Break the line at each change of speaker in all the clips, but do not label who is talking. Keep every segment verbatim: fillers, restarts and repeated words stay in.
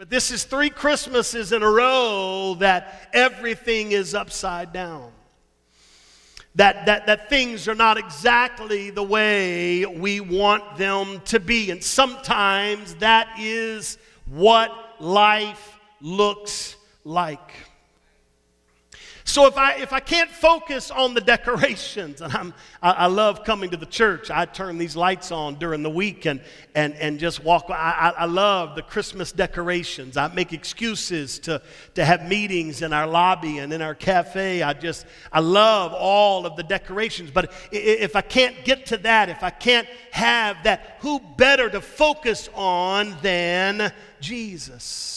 But this is three Christmases in a row that everything is upside down. That, that, that things are not exactly the way we want them to be. And sometimes that is what life looks like. So if I if I can't focus on the decorations, and I'm, I, I love coming to the church. I turn these lights on during the week and and, and just walk. I, I, I love the Christmas decorations. I make excuses to, to have meetings in our lobby and in our cafe. I just, I love all of the decorations. But if I can't get to that, if I can't have that, who better to focus on than Jesus?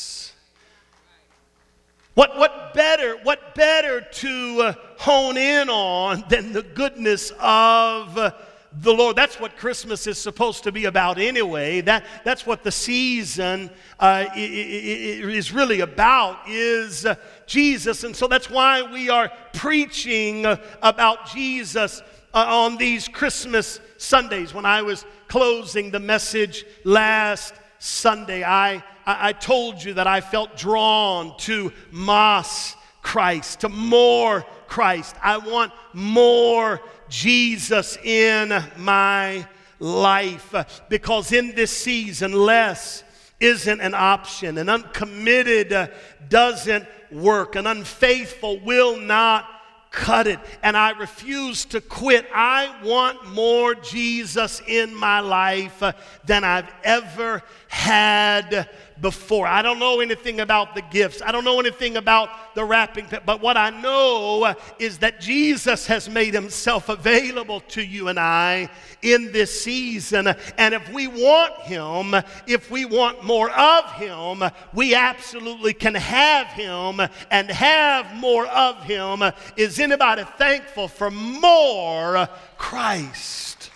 What what better, what better to uh, hone in on than the goodness of uh, the Lord? That's what Christmas is supposed to be about anyway. That, that's what the season uh, is really about, is uh, Jesus. And so that's why we are preaching uh, about Jesus uh, on these Christmas Sundays. When I was closing the message last Sunday, I I told you that I felt drawn to Mas Christ, to more Christ. I want more Jesus in my life, because in this season, less isn't an option. An uncommitted doesn't work. An unfaithful will not cut it. And I refuse to quit. I want more Jesus in my life than I've ever had before. I don't know anything about the gifts. I don't know anything about the wrapping, but what I know is that Jesus has made himself available to you and I in this season. And if we want him, if we want more of him, we absolutely can have him and have more of him. Is anybody thankful for more Christ?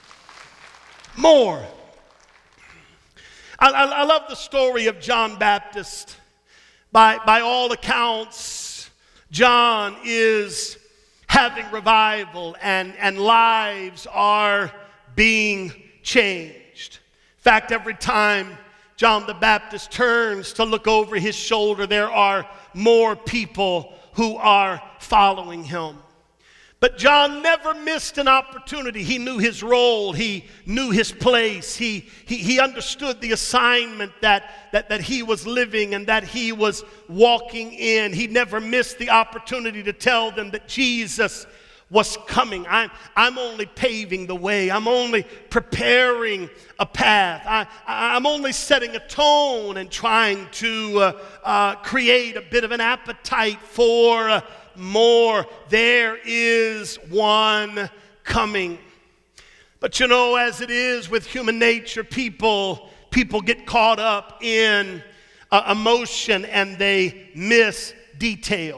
More. I, I, I love the story of John Baptist. By, by all accounts, John is having revival and, and lives are being changed. In fact, every time John the Baptist turns to look over his shoulder, there are more people who are following him. But John never missed an opportunity. He knew his role. He knew his place. He, he, he understood the assignment that, that, that he was living and that he was walking in. He never missed the opportunity to tell them that Jesus was coming. I'm, I'm only paving the way. I'm only preparing a path. I, I'm only setting a tone and trying to uh, uh, create a bit of an appetite for uh, more. There is one coming. But you know, as it is with human nature, people people get caught up in uh, emotion and they miss detail.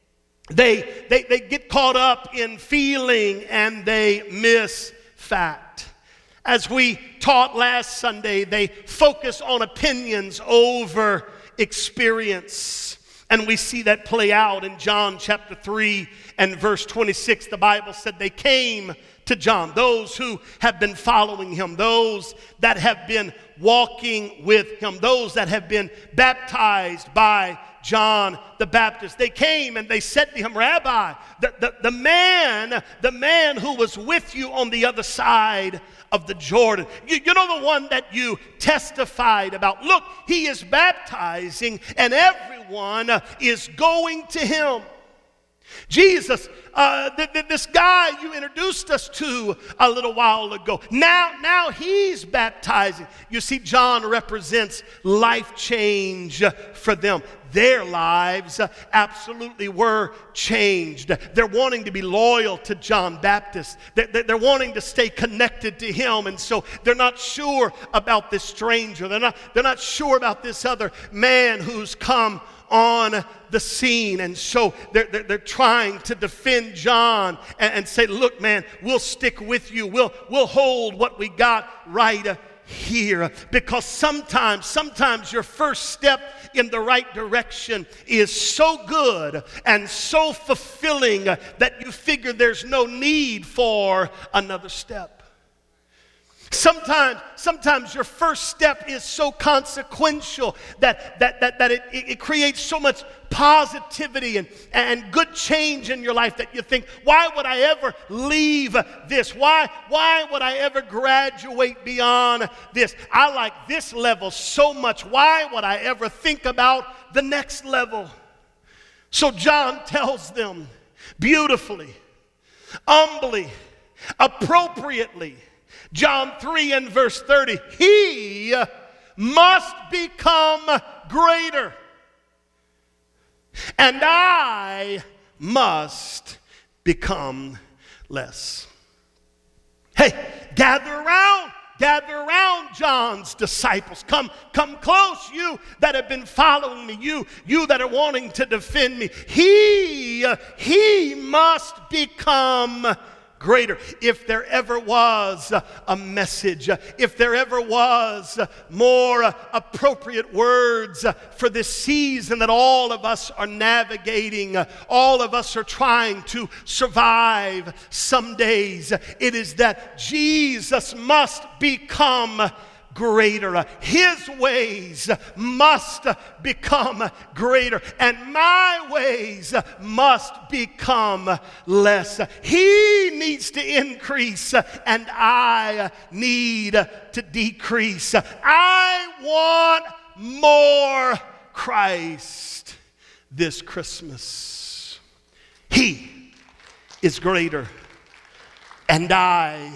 They, they they get caught up in feeling and they miss fact. As we taught last Sunday, they focus on opinions over experience. And we see that play out in John chapter three and verse twenty-six. The Bible said they came to John, those who have been following him, those that have been walking with him, those that have been baptized by John the Baptist. They came and they said to him, Rabbi, the, the, the man, the man who was with you on the other side of the Jordan. You, you know, the one that you testified about. Look, he is baptizing and everyone is going to him. Jesus, uh, th- th- this guy you introduced us to a little while ago, now, now he's baptizing. You see, John represents life change for them. Their lives absolutely were changed. They're wanting to be loyal to John Baptist. They're, they're wanting to stay connected to him. And so they're not sure about this stranger. They're not, they're not sure about this other man who's come on the scene. And so they're, they're, they're trying to defend John and, and say, look, man, we'll stick with you. We'll, we'll hold what we got right here. Because sometimes, sometimes your first step in the right direction is so good and so fulfilling that you figure there's no need for another step. Sometimes, sometimes your first step is so consequential that, that, that, that it, it creates so much positivity and, and good change in your life that you think, why would I ever leave this? Why, why would I ever graduate beyond this? I like this level so much. Why would I ever think about the next level? So John tells them beautifully, humbly, appropriately, John three and verse thirty, he must become greater, and I must become less. Hey, gather around, gather around John's disciples. Come, come close, you that have been following me, you, you that are wanting to defend me. He, he must become greater. If there ever was a message, if there ever was more appropriate words for this season that all of us are navigating, all of us are trying to survive some days, it is that Jesus must become greater. His ways must become greater, and my ways must become less. He needs to increase, and I need to decrease. I want more Christ this Christmas. He is greater, and I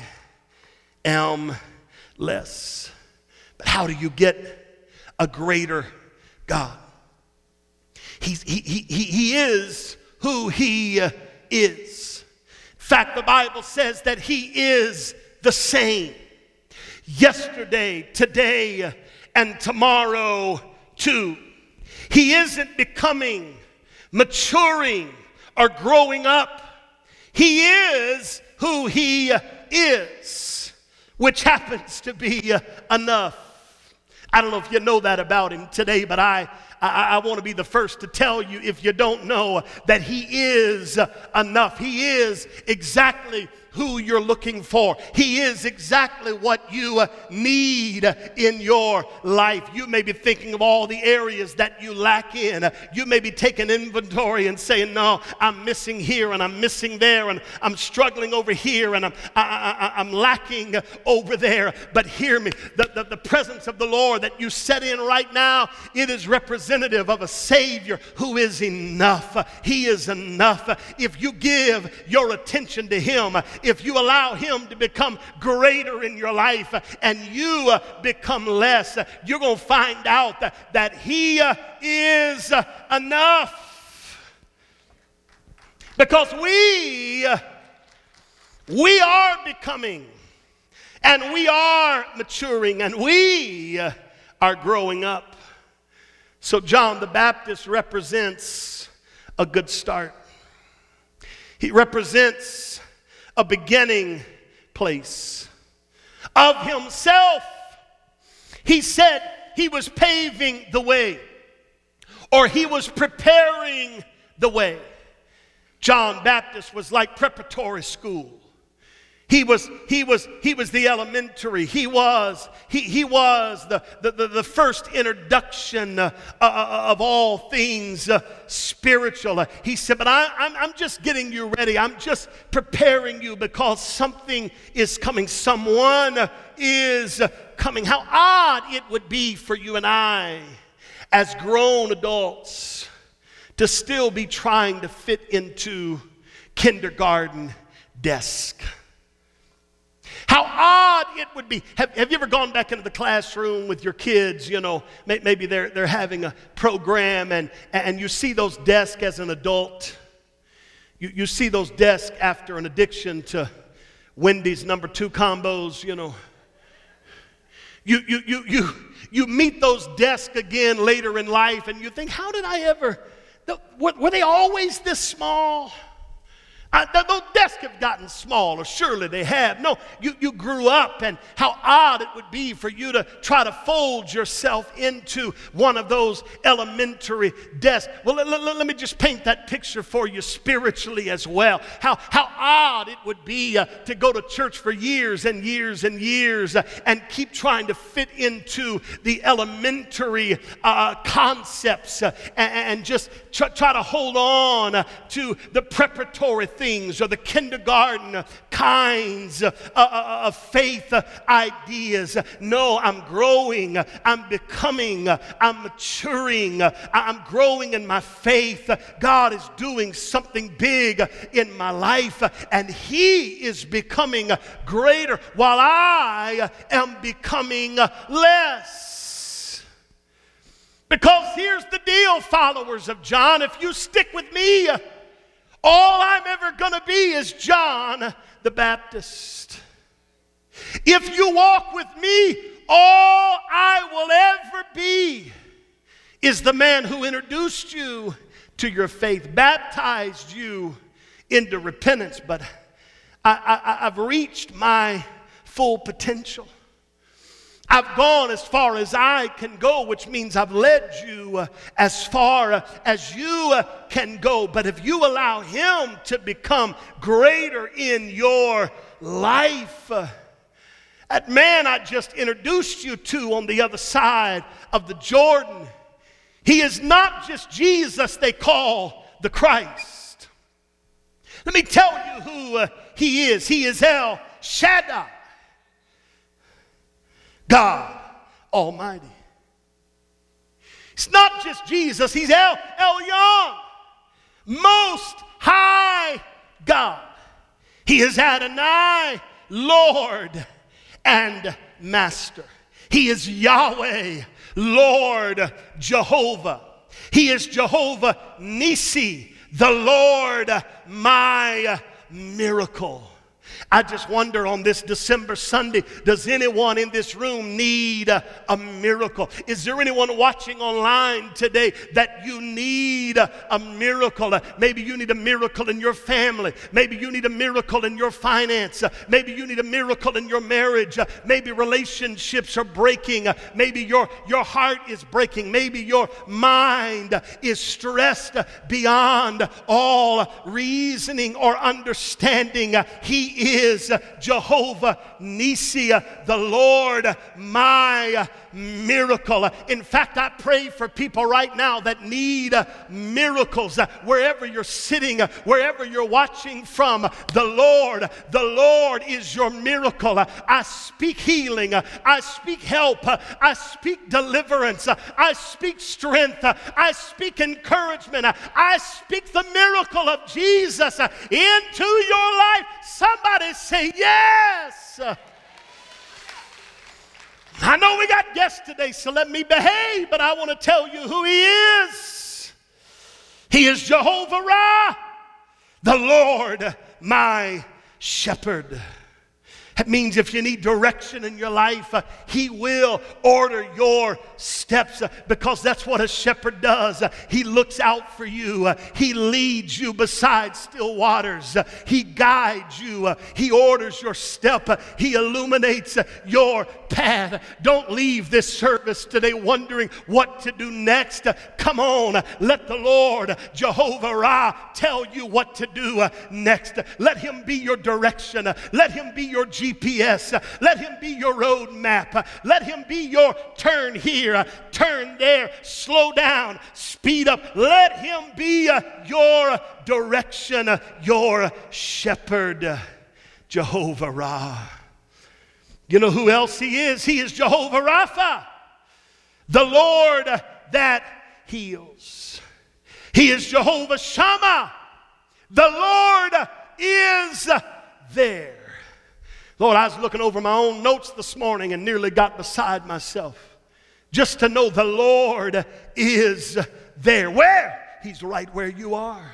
am less. But how do you get a greater God? He's, he, he, he, he is who he is. In fact, the Bible says that he is the same yesterday, today, and tomorrow too. He isn't becoming, maturing, or growing up. He is who he is, which happens to be enough. I don't know if you know that about him today, but I, I, I want to be the first to tell you, if you don't know, that he is enough. He is exactly who you're looking for. He is exactly what you need in your life. You may be thinking of all the areas that you lack in. You may be taking inventory and saying, no, I'm missing here and I'm missing there and I'm struggling over here and I'm, I, I, I'm lacking over there. But hear me, the, the, the presence of the Lord that you set in right now, it is representative of a Savior who is enough. He is enough. If you give your attention to Him, if you allow Him to become greater in your life and you become less, you're going to find out that, that He is enough. Because we, we are becoming, and we are maturing, and we are growing up. So John the Baptist represents a good start. He represents a beginning place. Of himself, he said he was paving the way, or he was preparing the way. John Baptist was like preparatory school. He was, he was, he was the elementary. He was, he, he was the, the, the, the first introduction uh, uh, of all things uh, spiritual. Uh, he said, but I, I'm, I'm just getting you ready. I'm just preparing you because something is coming. Someone is coming. How odd it would be for you and I as grown adults to still be trying to fit into kindergarten desk. How odd it would be. Have, have you ever gone back into the classroom with your kids? You know, may, maybe they're, they're having a program and, and you see those desks as an adult. You, you see those desks after an addiction to Wendy's number two combos, you know. You, you, you, you, you meet those desks again later in life and you think, how did I ever, were, were they always this small? I, th- those desks have gotten smaller. Surely they have. No, you, you grew up, and how odd it would be for you to try to fold yourself into one of those elementary desks. Well, let, let, let me just paint that picture for you spiritually as well. How, how odd it would be uh, to go to church for years and years and years uh, and keep trying to fit into the elementary uh, concepts uh, and, and just try, try to hold on uh, to the preparatory things. Things or the kindergarten kinds uh, uh, of faith uh, ideas. No, I'm growing, I'm becoming, I'm maturing, I'm growing in my faith. God is doing something big in my life, and He is becoming greater while I am becoming less. Because here's the deal, followers of John, if you stick with me, all I'm ever going to be is John the Baptist. If you walk with me, all I will ever be is the man who introduced you to your faith, baptized you into repentance. But I, I, I've reached my full potential. I've gone as far as I can go, which means I've led you uh, as far uh, as you uh, can go. But if you allow Him to become greater in your life, uh, that man I just introduced you to on the other side of the Jordan, he is not just Jesus they call the Christ. Let me tell you who uh, He is. He is El Shaddai, God Almighty. It's not just Jesus. He's El Elyon, Most High God. He is Adonai, Lord and Master. He is Yahweh, Lord Jehovah. He is Jehovah Nisi, the Lord my miracle. I just wonder on this December Sunday, does anyone in this room need a, a miracle? Is there anyone watching online today that you need a, a miracle? Uh, maybe you need a miracle in your family. Maybe you need a miracle in your finance. Uh, maybe you need a miracle in your marriage. Uh, maybe relationships are breaking. Uh, maybe your, your heart is breaking. Maybe your mind is stressed beyond all reasoning or understanding. Uh, he is Jehovah Nisi, the Lord my miracle. In fact, I pray for people right now that need miracles. Wherever you're sitting, wherever you're watching from, the Lord, the Lord is your miracle. I speak healing. I speak help. I speak deliverance. I speak strength. I speak encouragement. I speak the miracle of Jesus into your life. Somebody say yes. I know we got guests today, so let me behave, but I want to tell you who He is. He is Jehovah Ra, the Lord my shepherd. That means if you need direction in your life, uh, He will order your steps uh, because that's what a shepherd does. Uh, he looks out for you. Uh, he leads you beside still waters. Uh, he guides you. Uh, he orders your step. Uh, he illuminates uh, your path. Don't leave this service today wondering what to do next. Uh, come on. Uh, let the Lord, Jehovah Ra, tell you what to do uh, next. Uh, let Him be your direction. Uh, let Him be your G P S. Let Him be your road map. Let Him be your turn here, turn there, slow down, speed up. Let Him be your direction, your shepherd, Jehovah Ra. You know who else He is? He is Jehovah Rapha, the Lord that heals. He is Jehovah Shammah. The Lord is there. Lord, I was looking over my own notes this morning and nearly got beside myself just to know the Lord is there. Where? He's right where you are.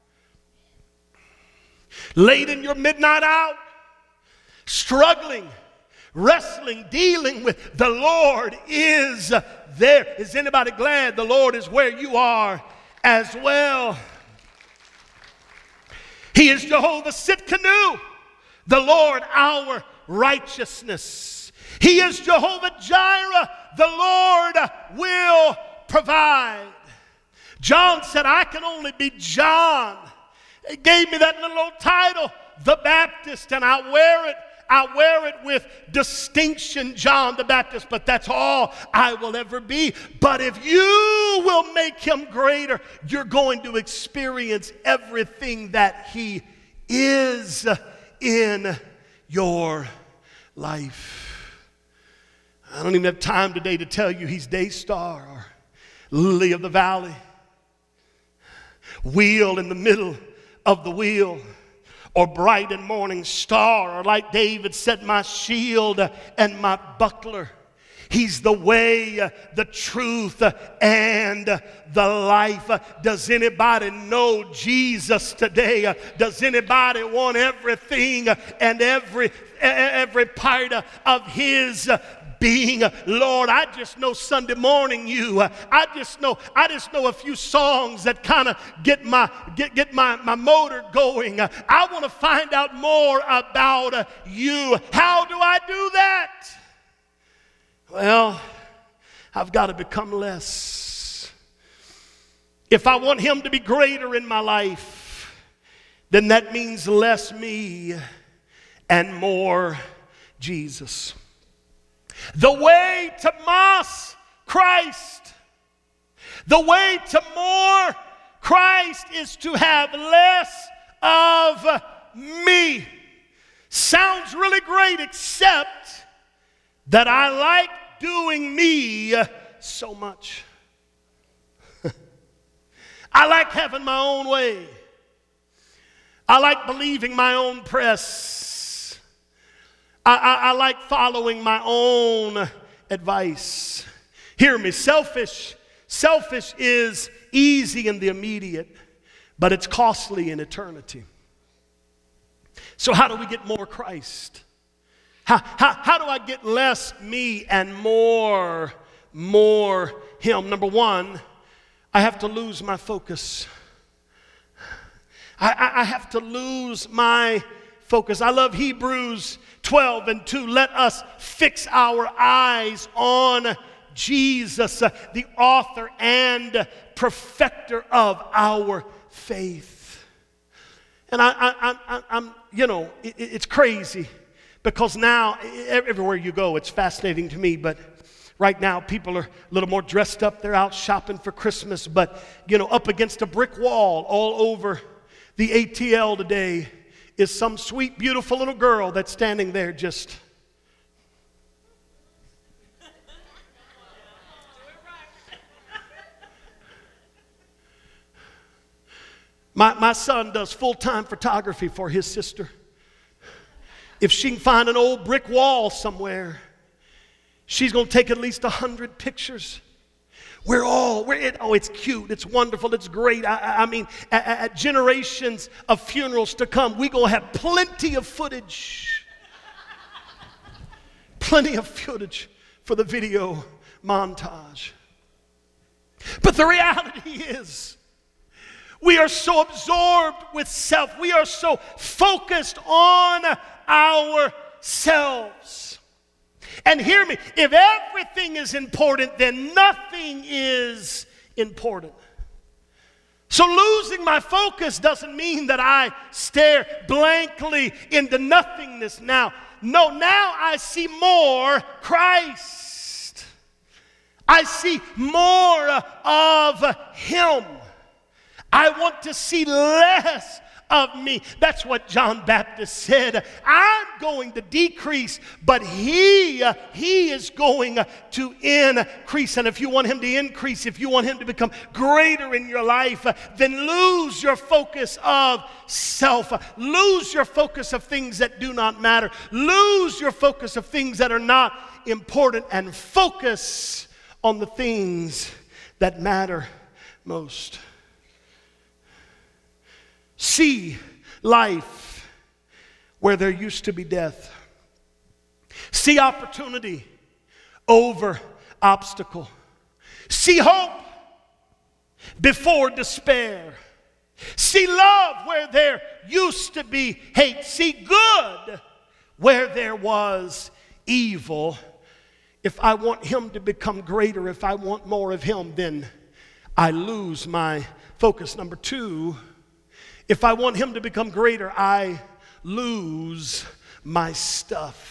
Late in your midnight hour, struggling, wrestling, dealing with, the Lord is there. Is anybody glad the Lord is where you are as well? He is Jehovah Sitkanu, the Lord our righteousness. He is Jehovah Jireh, the Lord will provide. John said, I can only be John. He gave me that little old title, the Baptist, and I wear it. I wear it with distinction, John the Baptist, but that's all I will ever be. But if you will make him greater, you're going to experience everything that he is in your life. I don't even have time today to tell you he's Day Star or Lily of the Valley, wheel in the middle of the wheel, or bright and morning star, or like David said, my shield and my buckler. He's the way, the truth, and the life. Does anybody know Jesus today? Does anybody want everything and every every part of his being? Lord, I just know Sunday morning you. I just know, I just know a few songs that kind of get my get, get my, my motor going. I want to find out more about you. How do I do that? Well, I've got to become less. If I want him to be greater in my life, then that means less me and more Jesus. The way to Mas Christ, the way to more Christ is to have less of me. Sounds really great, except that I like doing me so much. I like having my own way. I like believing my own press. I, I, I like following my own advice. Hear me, selfish. Selfish is easy in the immediate, but it's costly in eternity. So how do we get more Christ? How, how, how do I get less me and more, more him? Number one, I have to lose my focus. I, I, I have to lose my focus. I love Hebrews twelve and two. Let us fix our eyes on Jesus, uh, the author and perfecter of our faith. And I, I, I, I'm, you know, it, it's crazy because now everywhere you go, it's fascinating to me. But right now, people are a little more dressed up. They're out shopping for Christmas. But, you know, up against a brick wall all over the A T L today is some sweet, beautiful little girl that's standing there just. My, my son does full-time photography for his sister. If she can find an old brick wall somewhere, she's going to take at least a hundred pictures. We're all, we're it, oh, it's cute, it's wonderful, it's great. I, I, I mean, at, at generations of funerals to come, we're going to have plenty of footage. Plenty of footage for the video montage. But the reality is, we are so absorbed with self. We are so focused on ourselves. And hear me, if everything is important, then nothing is important. So losing my focus doesn't mean that I stare blankly into nothingness now. No, now I see more Christ. I see more of Him. I want to see less of me. That's what John Baptist said. I'm going to decrease, but he, uh, he is going uh, to increase. And if you want him to increase, if you want him to become greater in your life, uh, then lose your focus of self. Uh, lose your focus of things that do not matter. Lose your focus of things that are not important, and focus on the things that matter most. See life where there used to be death. See opportunity over obstacle. See hope before despair. See love where there used to be hate. See good where there was evil. If I want him to become greater, if I want more of him, then I lose my focus. Number two, if I want him to become greater, I lose my stuff.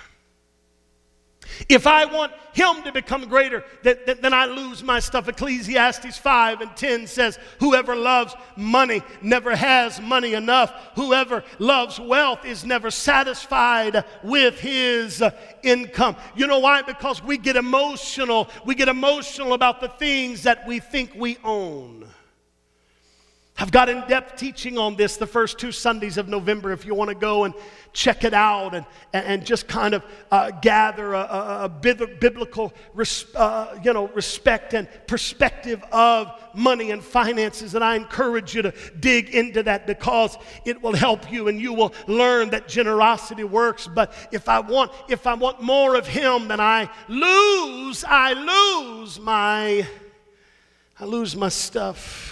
If I want him to become greater, then I lose my stuff. Ecclesiastes five and ten says, whoever loves money never has money enough. Whoever loves wealth is never satisfied with his income. You know why? Because we get emotional. We get emotional about the things that we think we own. I've got in-depth teaching on this the first two Sundays of November if you want to go and check it out and, and just kind of uh, gather a, a, a biblical res, uh, you know, respect and perspective of money and finances. And I encourage you to dig into that because it will help you and you will learn that generosity works. But if I want, if I want more of him, then I lose, I lose my, I lose my stuff.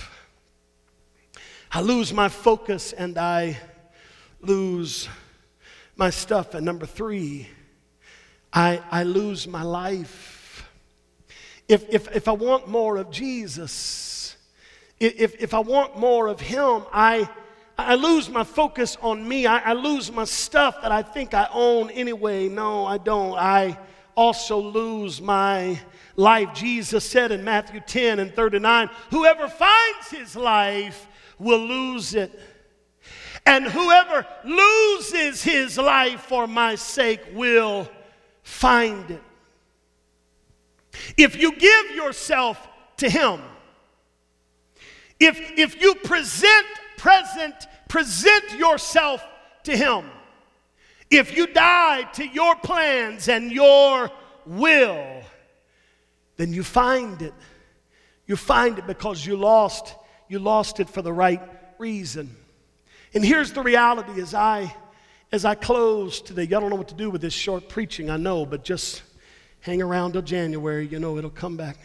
I lose my focus and I lose my stuff. And number three, I, I lose my life. If, if, if I want more of Jesus, if, if I want more of him, I, I lose my focus on me. I, I lose my stuff that I think I own anyway. No, I don't. I also lose my life. Jesus said in Matthew ten and thirty-nine, whoever finds his life will lose it. And whoever loses his life for my sake will find it. If you give yourself to him, if, if you present, present, present yourself to him, if you die to your plans and your will, then you find it. You find it because you lost You lost it for the right reason. And here's the reality as I, as I close today. Y'all don't know what to do with this short preaching, I know, but just hang around till January. You know it'll come back.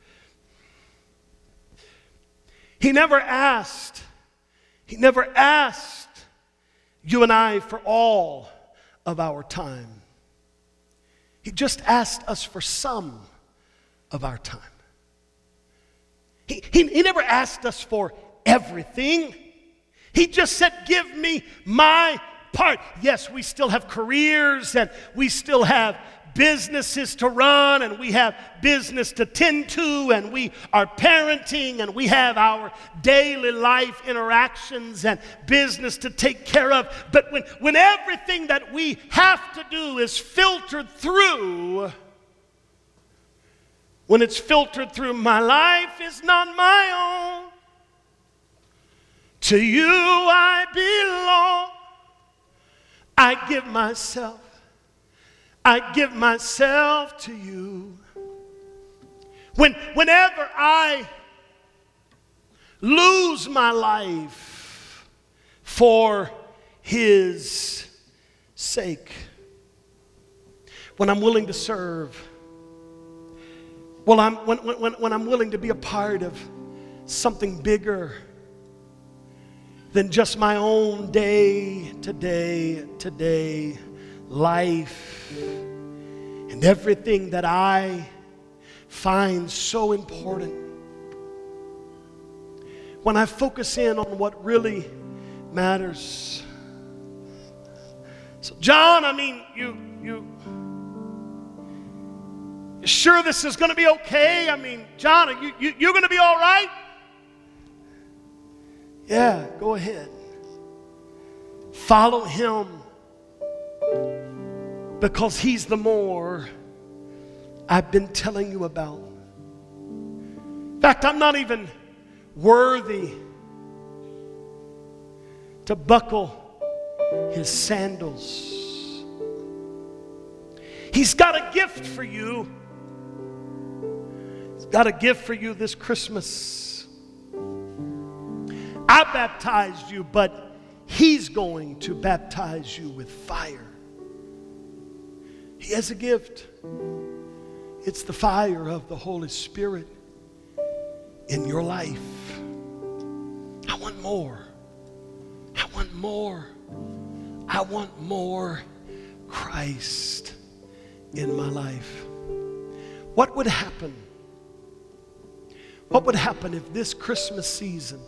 He never asked, he never asked you and I for all of our time. He just asked us for some of our time. He, he, he never asked us for everything. He just said, give me my part. Yes, we still have careers and we still have businesses to run and we have business to tend to and we are parenting and we have our daily life interactions and business to take care of. But when, when everything that we have to do is filtered through, when it's filtered through, my life is not my own. To you I belong. I give myself, I give myself to you. When, whenever I lose my life for his sake, when I'm willing to serve, Well, I'm, when, when, when I'm willing to be a part of something bigger than just my own day to day to day life and everything that I find so important. When I focus in on what really matters. So, John, I mean, you, you, sure this is going to be okay? I mean, John, are you, you, you're going to be all right? Yeah, go ahead. Follow him because he's the more I've been telling you about. In fact, I'm not even worthy to buckle his sandals. He's got a gift for you. Got a gift for you this Christmas. I baptized you, but he's going to baptize you with fire. He has a gift. It's the fire of the Holy Spirit in your life. I want want more. I want more. I want more Christ in my life. What would happen? What would happen if this Christmas season,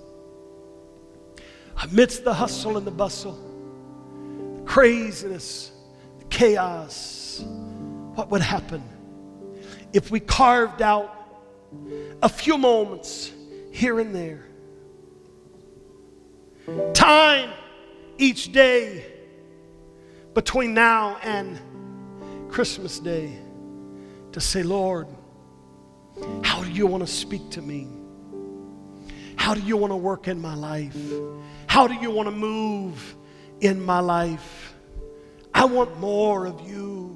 amidst the hustle and the bustle, the craziness, the chaos, what would happen if we carved out a few moments here and there, time each day between now and Christmas Day, to say, Lord, how do you want to speak to me? How do you want to work in my life? How do you want to move in my life? I want more of you.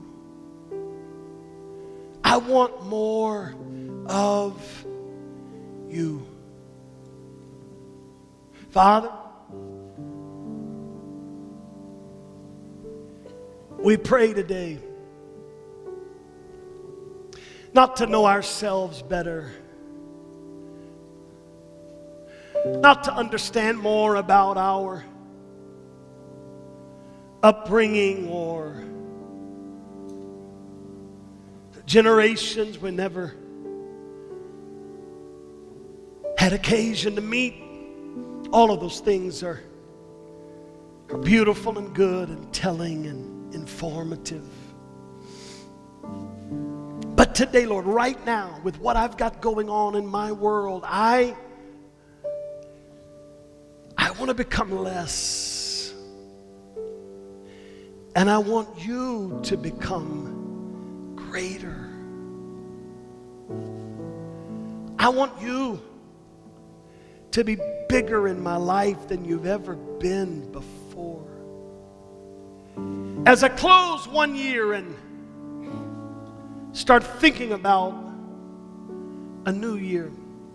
I want more of you. Father, we pray today not to know ourselves better, not to understand more about our upbringing or the generations we never had occasion to meet. All of those things are, are beautiful and good and telling and informative. But today, Lord, right now, with what I've got going on in my world, I, I want to become less. And I want you to become greater. I want you to be bigger in my life than you've ever been before. As I close one year and start thinking about a new year,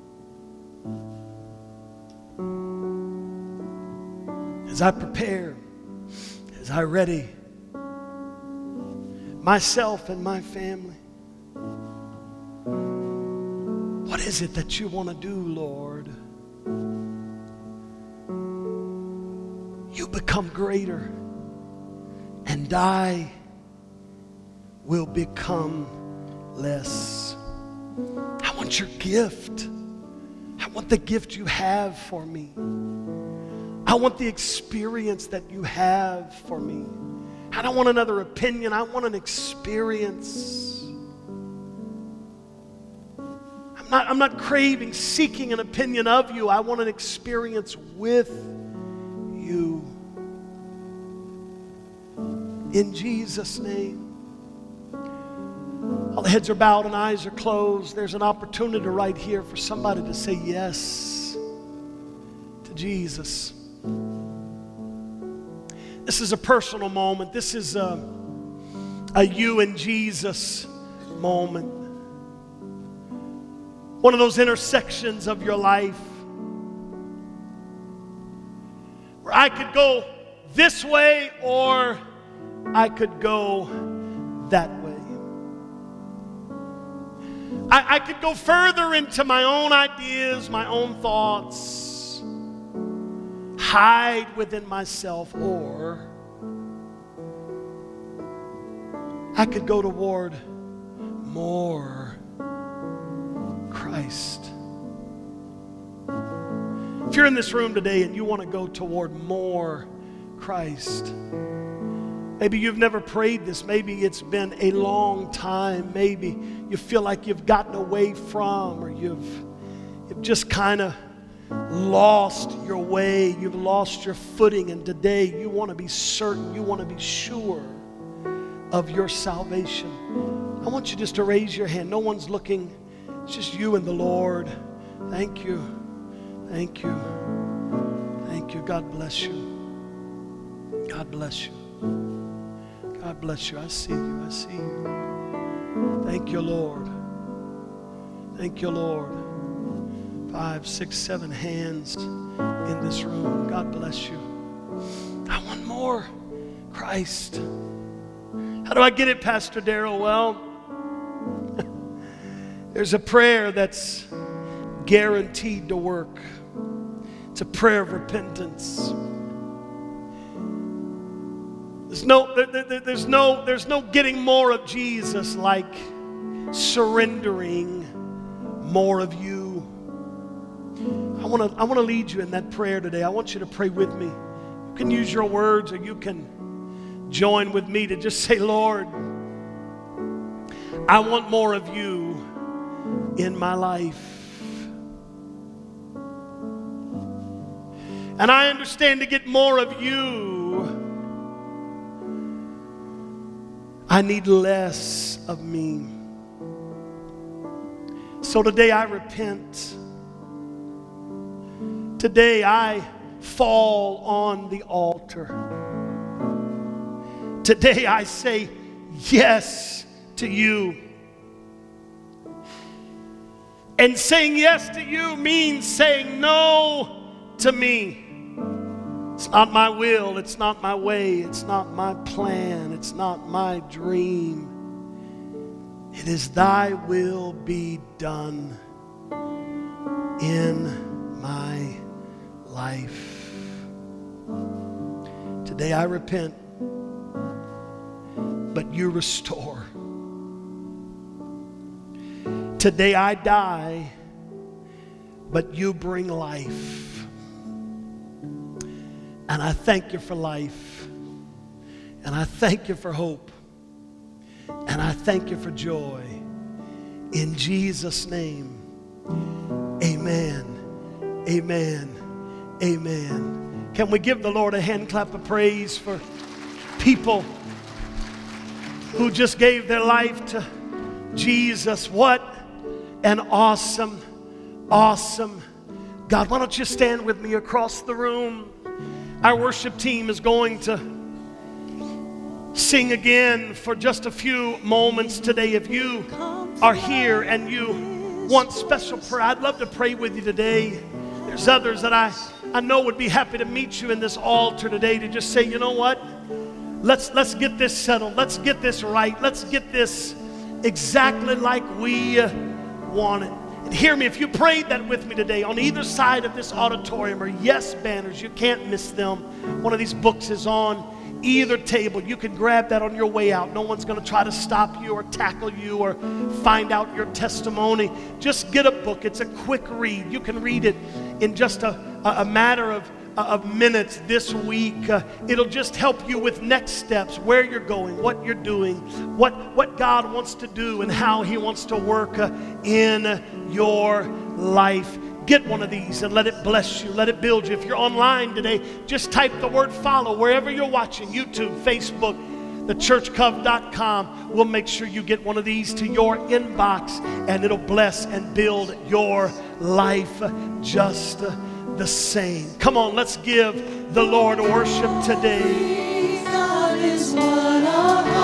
as I prepare, as I ready myself and my family, what is it that you want to do, Lord? You become greater, and I will become less. I want your gift. I want the gift you have for me. I want the experience that you have for me. I don't want another opinion. I want an experience. I'm not, I'm not craving, seeking an opinion of you. I want an experience with you. In Jesus' name. All the heads are bowed and eyes are closed. There's an opportunity right here for somebody to say yes to Jesus. This is a personal moment. This is a, a you and Jesus moment. One of those intersections of your life where I could go this way or I could go that way. I, I could go further into my own ideas, my own thoughts, hide within myself, or I could go toward more Christ. If you're in this room today and you want to go toward more Christ, maybe you've never prayed this. Maybe it's been a long time. Maybe you feel like you've gotten away from, or you've, you've just kind of lost your way. You've lost your footing. And today you want to be certain. You want to be sure of your salvation. I want you just to raise your hand. No one's looking. It's just you and the Lord. Thank you. Thank you. Thank you. God bless you. God bless you. God bless you. I see you. I see you. Thank you, Lord. Thank you, Lord. Five, six, seven hands in this room. God bless you. I want more Christ. How do I get it, Pastor Darrell? Well, there's a prayer that's guaranteed to work. It's a prayer of repentance. There's no, there, there, there's no, there's no getting more of Jesus like surrendering more of you. I want to I want to lead you in that prayer today. I want you to pray with me. You can use your words, or you can join with me to just say, Lord, I want more of you in my life. And I understand to get more of you, I need less of me. So today I repent. Today I fall on the altar. Today I say yes to you. And saying yes to you means saying no to me. It's not my will, it's not my way, it's not my plan, it's not my dream. It is thy will be done in my life. Today I repent, but you restore. Today I die, but you bring life. And I thank you for life. And I thank you for hope. And I thank you for joy. In Jesus' name, amen, amen, amen. Can we give the Lord a hand clap of praise for people who just gave their life to Jesus? What an awesome, awesome God. Why don't you stand with me across the room? Our worship team is going to sing again for just a few moments today. If you are here and you want special prayer, I'd love to pray with you today. There's others that I, I know would be happy to meet you in this altar today to just say, you know what? Let's, let's get this settled. Let's get this right. Let's get this exactly like we want it. And hear me, if you prayed that with me today, on either side of this auditorium are yes banners. You can't miss them. One of these books is on either table. You can grab that on your way out. No one's going to try to stop you or tackle you or find out your testimony. Just get a book. It's a quick read. You can read it in just a, a matter of of minutes this week. Uh, it'll just help you with next steps, where you're going, what you're doing, what, what God wants to do, and how He wants to work uh, in your life. Get one of these and let it bless you. Let it build you. If you're online today, just type the word follow wherever you're watching, YouTube, Facebook, the church cove dot com. We'll make sure you get one of these to your inbox, and it'll bless and build your life just uh, the same. Come on, let's give the Lord worship today.
God is what our